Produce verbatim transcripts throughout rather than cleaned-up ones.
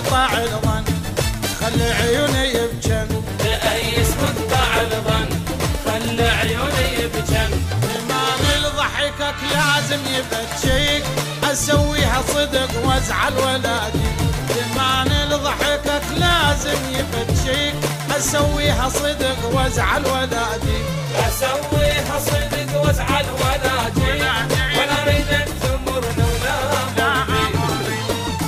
مقطع الظن خلي عيوني يبجن تأيس مقطع الظن خلي عيوني يبجن إيمان لضحكك لازم يبتشيك أسويها صدق وازعل ولادي إيمان لضحكك لازم يبتشيك أسويها صدق وازعل ولادي أسويها صدق وازعل ولادي ولا أريدك تمرني ولا أمرني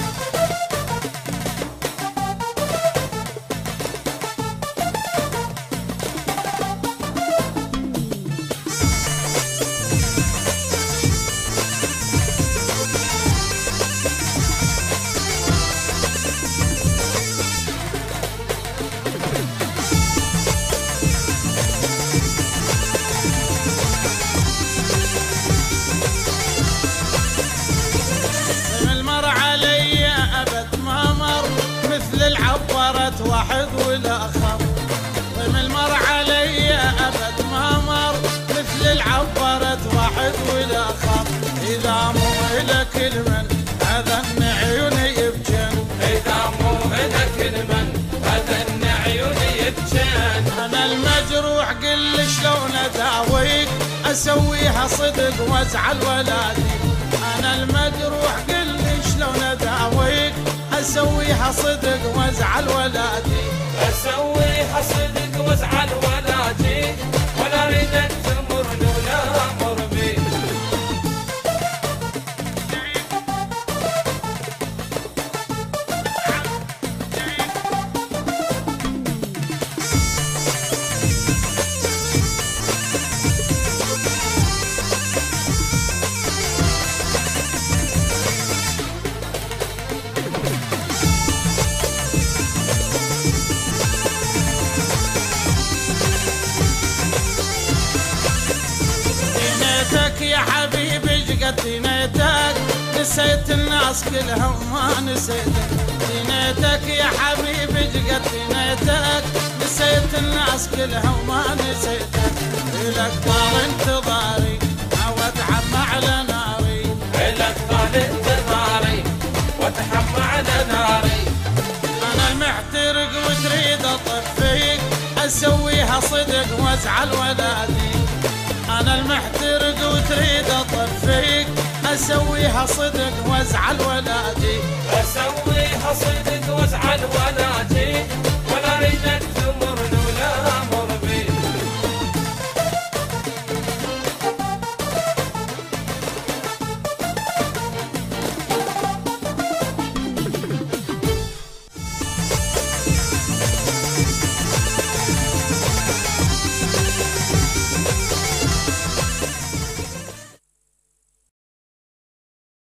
عبرت واحد والاخر ضم المر علي ابد ما مر مثل العبرت واحد والاخر اذا مو لك المن اذن عيوني يبجن اذا مو لك المن اذن عيوني يبجن انا المجروح قل شلون اداويك اسويها صدق وازعل ولادي انا المجروح قل شلون اداويك أسويها صدق وازعل ولادي أسويها صدق وازعل ولادي ولا أريدك تمرني ولا أمر بي يا حبيبي شقد دينيتك نسيت الناس كلهم ما نسيتك دينيتك يا حبيبي شقد دينيتك نسيت الناس كلهم ما نسيتك إلك طال انتظاري واتحمى على ناري إلك طال انتظاري واتحمى على ناري أنا المحترق وتريد أطفيك أسويها صدق وازعل ولادي أنا المحترق وتريد أطفيك أسويها صدق وازعل ولادي أسويها صدق وازعل ولادي